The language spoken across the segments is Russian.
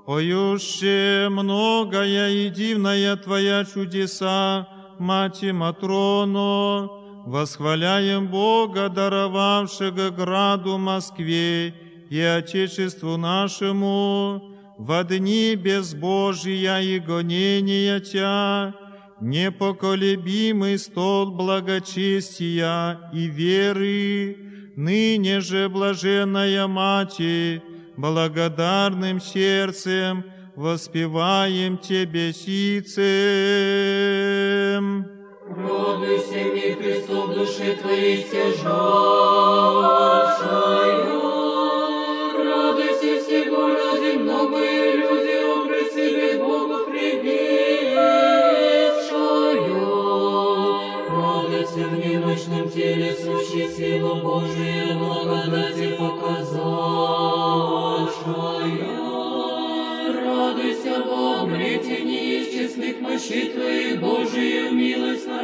Поюще многое и дивная Твоя чудеса, Мати Матроно, восхваляем Бога, даровавшего граду Москве и Отечеству нашему, во дни безбожия и гонения Тя, непоколебимый стол благочестия и веры, ныне же, блаженная Мати, благодарным сердцем воспеваем Тебе сицем. Радуйся, ми Христов, души Твоей стяжавшою, радуйся всего земного и иллюзию при себе Богу привившую, радуйся в немощном теле сущей силу Божию благодати показавшую, радуйся во обретении исчислых мощей Твоих Божию милость нам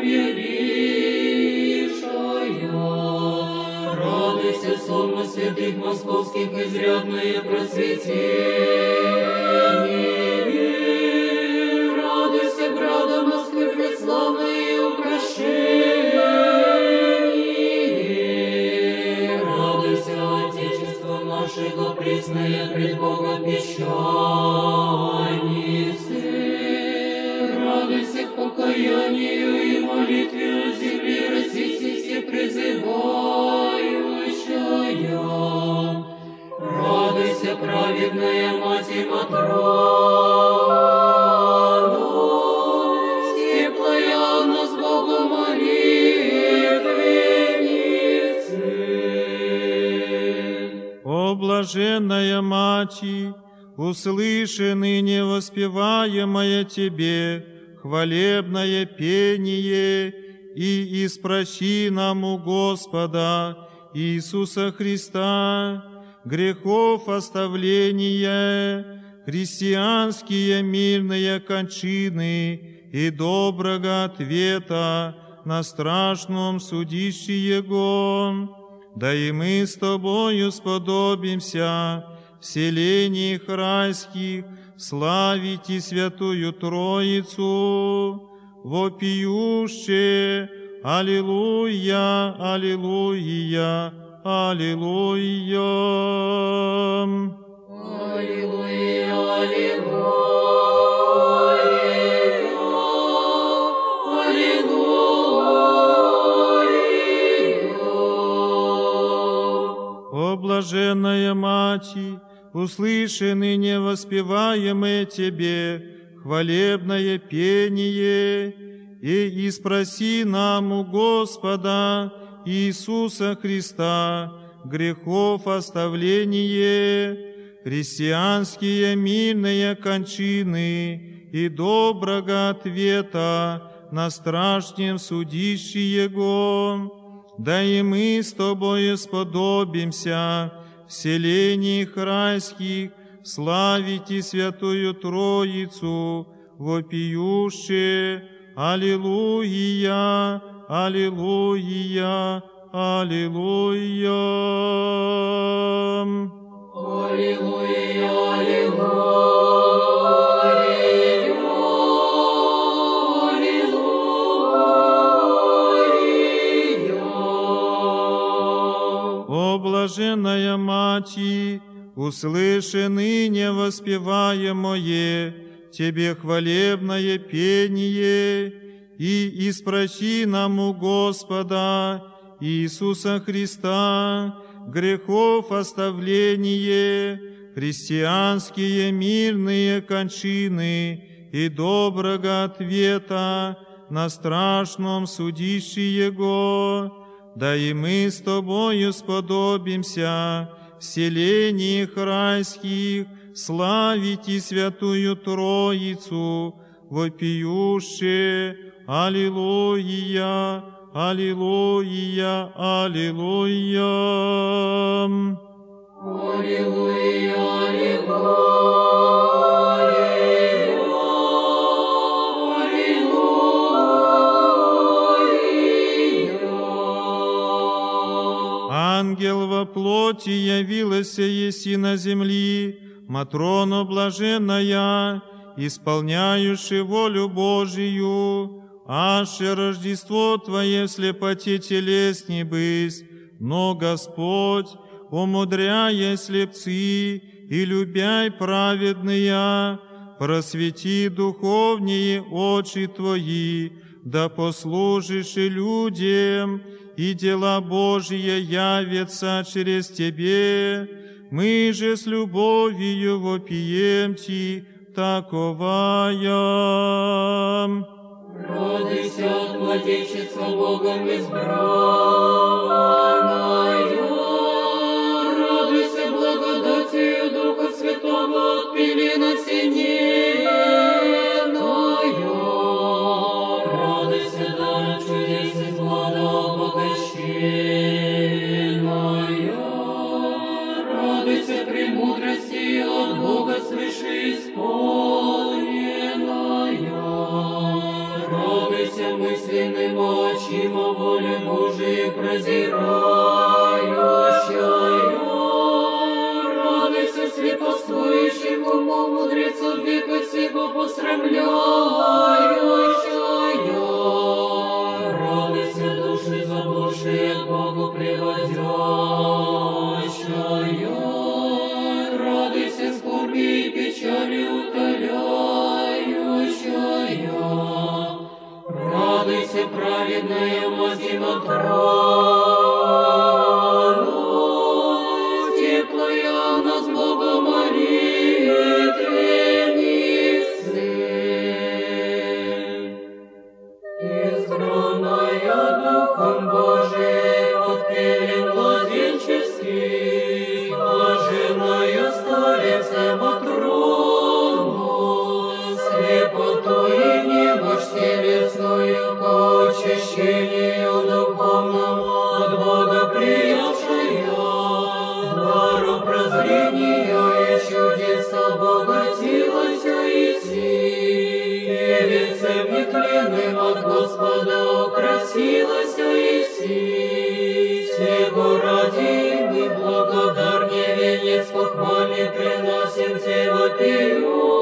явившая. Радуйся, сонма святых московских, изрядное просветение. Радуйся, града Москвы, предславное украшение. Радуйся, Отечество нашего, пресное пред Богом пищанице. Радуйся к покаянию и молитве о земле российской все призывающая. Радуйся, праведная Мати Матрона, степлая нас Богу молитвенницы. О блаженная Мати, услыши ныне воспеваемое Тебе хвалебное пение и испроси нам у Господа Иисуса Христа грехов оставления, христианские мирные кончины и доброго ответа на страшном судище Его. Да и мы с Тобою сподобимся в селениях райских славить и Святую Троицу, вопиюще Аллилуйя, Аллилуйя, Аллилуйя. Аллилуйя, аллилуйя, аллилуйя. О блаженная Мати, услыши ныне воспеваемое Тебе хвалебное пение и испроси нам у Господа Иисуса Христа грехов оставление, христианские мирные кончины и доброго ответа на страшном судище Его. Да и мы с Тобою сподобимся в селениях райских славить и Святую Троицу, вопиюще Аллилуйя, Аллилуйя, Аллилуйя. Аллилуйя, аллилуйя, аллилуйя. О блаженная Мати, услыши ныне воспеваемое Тебе хвалебное пение и испроси нам у Господа Иисуса Христа грехов оставление, христианские мирные кончины и доброго ответа на страшном судище Его. Да и мы с Тобою сподобимся в селениях райских славить и Святую Троицу, вопиюще Аллилуйя, Аллилуйя, Аллилуйя. Аллилуйя, аллилуйя, аллилуйя. Ангел во плоти явился еси на земли, Матроно блаженная, исполняющая волю Божию, аше Рождество Твое в слепоте телесни бысь, но Господь, умудряя слепцы и любяй праведные, просвети духовнее очи Твои, да послужишь и людям, и дела Божьи явятся через Тебе. Мы же с любовью вопием Ти, таковая. Радуйся от младенчества Богом избранною, радуйся благодатью Духа Святого от пелена синеною, радуйся даром чудес из плода обогащенную, радуйся премудрости от Бога свыше исполненную, радуйся мысленным очим о воле Божией прозирающую, радуйся слепоствующим умом мудрецов века сего посрамляющую, радуйся души заблудшие к Богу приводящую, радуйся скорби и печали утоляющую, радуйся, праведная мать на трону, теплая нас Бога молитвенницы, избранная Духом Божиим от пелен младенческих, блаженная старица Матрону, слепоту и немощь телесную к очищению духовному от Бога приявшая, даром прозрения и чудес обогатилась Иси, венцем нетленным от Господа украсилась Иси, сего ради мы благодарнее венец похвальный приносим Тебе вопию.